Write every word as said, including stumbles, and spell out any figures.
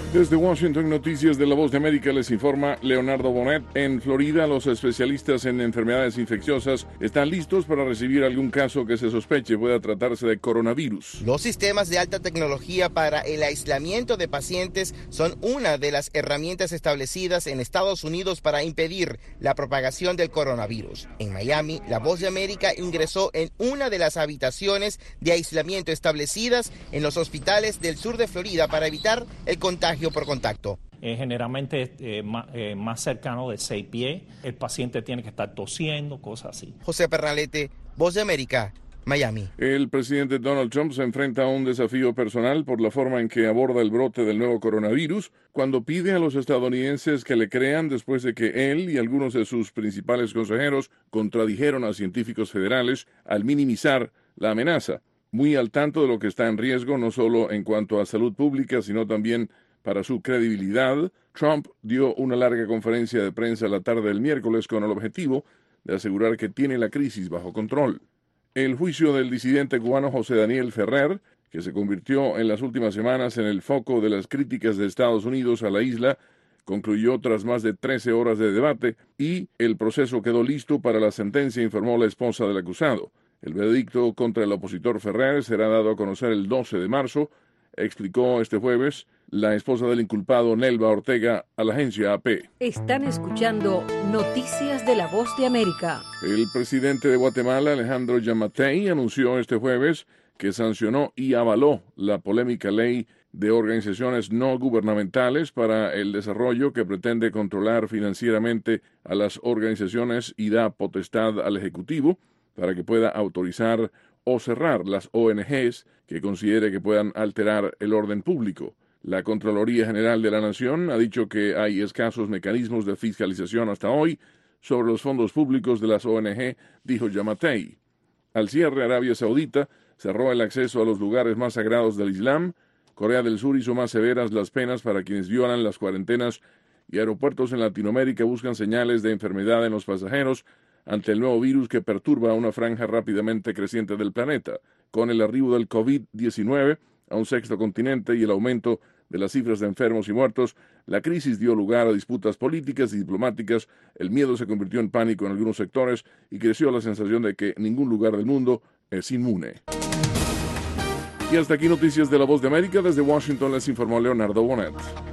Desde Washington, Noticias de la Voz de América, les informa Leonardo Bonet. En Florida, los especialistas en enfermedades infecciosas están listos para recibir algún caso que se sospeche pueda tratarse de coronavirus. Los sistemas de alta tecnología para el aislamiento de pacientes son una de las herramientas establecidas en Estados Unidos para impedir la propagación del coronavirus. En Miami, la Voz de América ingresó en una de las habitaciones de aislamiento establecidas en los hospitales del sur de Florida para evitar el contagio por contacto. Eh, generalmente eh, más, eh, más cercano de seis pies, el paciente tiene que estar tosiendo, cosas así. José Pernalete, Voz de América, Miami. El presidente Donald Trump se enfrenta a un desafío personal por la forma en que aborda el brote del nuevo coronavirus, cuando pide a los estadounidenses que le crean después de que él y algunos de sus principales consejeros contradijeron a científicos federales al minimizar la amenaza, muy al tanto de lo que está en riesgo no solo en cuanto a salud pública, sino también para su credibilidad. Trump dio una larga conferencia de prensa la tarde del miércoles con el objetivo de asegurar que tiene la crisis bajo control. El juicio del disidente cubano José Daniel Ferrer, que se convirtió en las últimas semanas en el foco de las críticas de Estados Unidos a la isla, concluyó tras más de trece horas de debate y el proceso quedó listo para la sentencia, informó la esposa del acusado. El veredicto contra el opositor Ferrer será dado a conocer el doce de marzo, explicó este jueves la esposa del inculpado, Nelva Ortega, a la agencia A P. Están escuchando Noticias de la Voz de América. El presidente de Guatemala, Alejandro Yamatei, anunció este jueves que sancionó y avaló la polémica ley de organizaciones no gubernamentales para el desarrollo que pretende controlar financieramente a las organizaciones y da potestad al Ejecutivo para que pueda autorizar o cerrar las O N Ges que considere que puedan alterar el orden público. La Contraloría General de la Nación ha dicho que hay escasos mecanismos de fiscalización hasta hoy sobre los fondos públicos de las O N Ge, dijo Yamatei. Al cierre, Arabia Saudita cerró el acceso a los lugares más sagrados del Islam. Corea del Sur hizo más severas las penas para quienes violan las cuarentenas y aeropuertos en Latinoamérica buscan señales de enfermedad en los pasajeros ante el nuevo virus que perturba una franja rápidamente creciente del planeta. Con el arribo del COVID diecinueve a un sexto continente y el aumento de las cifras de enfermos y muertos, la crisis dio lugar a disputas políticas y diplomáticas, el miedo se convirtió en pánico en algunos sectores y creció la sensación de que ningún lugar del mundo es inmune. Y hasta aquí Noticias de la Voz de América. Desde Washington les informó Leonardo Bonet.